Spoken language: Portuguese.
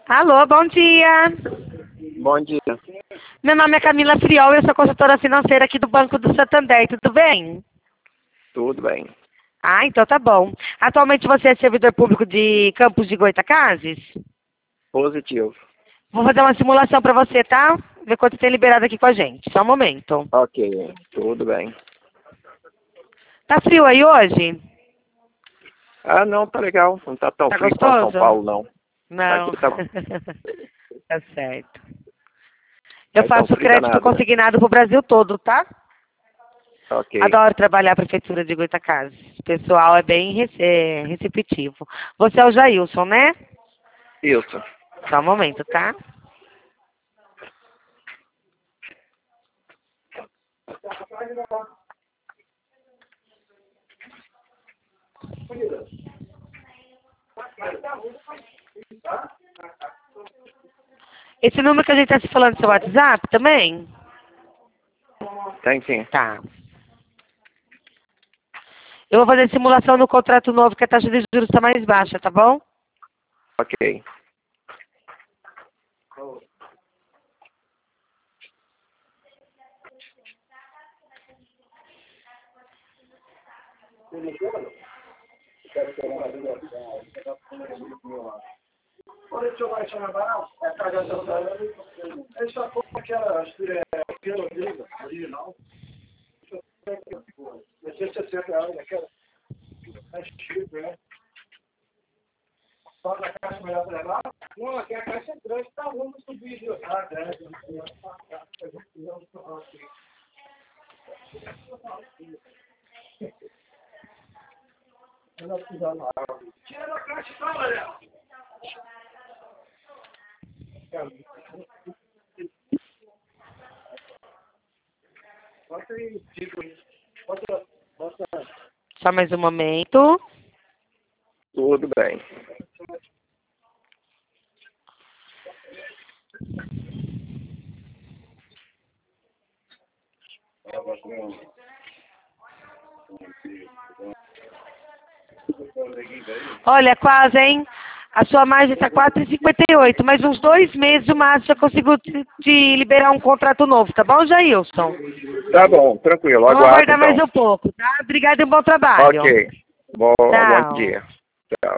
Alô, bom dia. Bom dia. Meu nome é Camila Friol, eu sou consultora financeira aqui do Banco do Santander, tudo bem? Tudo bem. Ah, então tá bom. Atualmente você é servidor público de Campos de Goytacazes? Positivo. Vou fazer uma simulação para você, tá? Ver quanto tem liberado aqui com a gente. Só um momento. Ok, tudo bem. Tá frio aí hoje? Ah, não, tá legal. Não tá tão Tá frio quanto São gostoso? Paulo, não. Não. Aqui tá, Tá certo. Eu vai tão faço frio crédito danado, né? consignado pro Brasil todo, tá? Ok. Adoro trabalhar a prefeitura de Goytacazes. O pessoal é bem receptivo. Você é o Jailson, né? Isso. Só um momento, tá? Esse número que a gente tá se falando é seu WhatsApp também? Tem sim. Tá. Eu vou fazer simulação no contrato novo, que a taxa de juros está mais baixa, tá bom? Ok. Só mais um momento. Tudo bem. Olha, quase, hein? A sua margem está 4,58, mas uns 2 meses o máximo eu consigo te liberar um contrato novo, tá bom, Jailson? Tá bom, tranquilo. Vamos Aguardo aguardar então. mais um pouco, tá? Obrigada e um bom trabalho. Ok. Bom Tchau. dia. Tchau.